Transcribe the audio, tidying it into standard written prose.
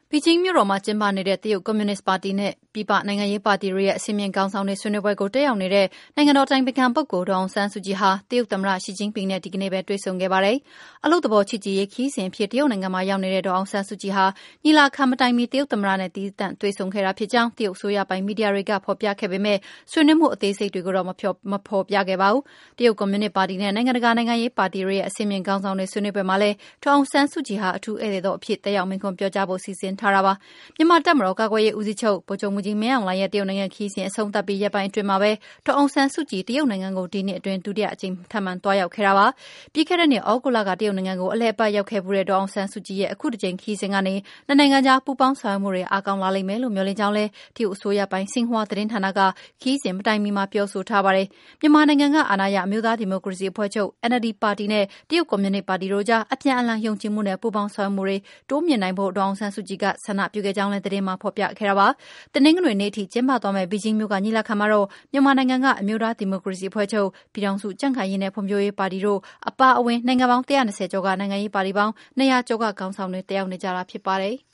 北京မြို့တော်မှာကျင်းပနေတဲ့တရုတ်ကွန်မြူနစ်ပါတီနဲ့ပြည်ပနိုင်ငံရေးပါတီတွေရဲ့အဆင့်မြင့်ခေါင်းဆောင်တွေဆွေးနွေးပွဲကိုတက်ရောက်နေတဲ့နိုင်ငံတော်တိုင်ပင်ခံပုဂ္ဂိုလ်ဒေါ်အောင်ဆန်းစုကြည်ဟာတရုတ်သမ္မတရှီကျင်းပင်နဲ့ဒီကနေ့ပဲတွေ့ဆုံခဲ့ပါတယ်။အလုပ်သဘောချစ်ကြည်ရေးခရီးစဉ်အဖြစ်တရုတ်နိုင်ငံမှာရောက်နေတဲ့ဒေါ်အောင်ဆန်းစုကြည်ဟာညီလာခံမတိုင်မီတရုတ်သမ္မတနဲ့သီးသန့်တွေ့ဆုံခဲ့တာဖြစ်ကြောင်းတရုတ်အစိုးရပိုင်မီဒီယာတွေကဖော်ပြခဲ့ပေမဲ့ဆွေးနွေးမှုအသေးစိတ်တွေကိုတော့မဖော်ပြခဲ့ပါဘူး။တရုတ်ကွန်မြူနစ်ပါတီနဲ့နိုင်ငံတကာနိုင်ငံရေးပါတီတွေရဲ့အဆင့်မြင့်ခေါင်းဆောင်တွေဆွေးနွေးပွဲမှာလည်းဒေါ်အောင်ဆန်းစုကြည်ဟာအထူးဧည့်သည်တော်အဖြစ်တက်ရောက်မိန့်ခွန်းပြောကြားဖို့စီစဉ်ထားတာပါ။မြန်မာတပ်မတော်ကာကွယ်ရေးဦးစီးချုပ်ဗိုလ်ချုပ်မှူးကြီးမင်းအောင်လှိုင်ရဲ့တရုတ်နိုင်ငံခရီးစဉ်အဆုံးသတ်ပြီးရက်ပိုင်းအတွင်းမှာပဲဒေါ်အောင်ဆန်းစုကြည်တရုတ်နိုင်ငံကိုဒီနှစ်အတွင်းဒုတိယအကြိမ်ထပ်မံသွားရောက်ခဲ့တာပါ။ပြီးခဲ့တဲ့နှစ်ဩဂုတ်လကတရုတ်နိုင်ငံကိုအလှည့်အပတ်ရောက်ခဲ့ဖူးတဲ့ဒေါ်အောင်ဆန်းစုကြည်ရဲ့အခုတစ်ကြိမ်ခရီးစဉ်ကနေနှစ်နိုင်ငံကြားပူးပေါင်းဆောင်ရွက်မှုတွေအားကောင်းလာလိမ့်မယ်လို့မျှော်လင့်ကြောင်းလည်းတရုတ်အစိုးရပိုင်ဆင်ဟွာသတင်းဌာနကခရီးစဉ်မတိုင်မီမှာပြောဆိုထားပါတယ်။မြန်မာနိုင်ငံကအာဏာရအမျိုးသားဒီမိုကရေစီအဖွဲ့ချုပ် NLD ပါတီနဲ့တရုတ်ကွန်မြူနစ်ပါတီတို့ကြားအပြန်အလှန်ယုံကြည်မှုနဲ့ပူးပေါင်းဆောင်ရွက်မှုတွေတိုးမြှင့်နိုင်ဖို့ဒေါ်အောင်ဆန်းစုကြည်ကဆန္ဒပြုခဲ့ကြောင်းလည်းသတင်းမှာဖော်ပြခဲ့တာပါ။တနင်္ဂနွေနေ့ထိကျင်းပသွားမယ့်ဘေဂျင်းမြို့ကညီလာခံမှာတော့မြန်မာနိုင်ငံကအမျိုးသားဒီမိုကရေစီအဖွဲ့ချုပ်ပြည်ထောင်စုကြံ့ခိုင်ရေးနဲ့ဖွံ့ဖြိုးရေးပါတီတို့အပါအဝင်နိုင်ငံပေါင်း120ကျော်ကနိုင်ငံရေးပါတီပေါင်း200ကျော်ကခေါင်းဆောင်တွေတက်ရောက်နေကြတာဖြစ်ပါတယ်။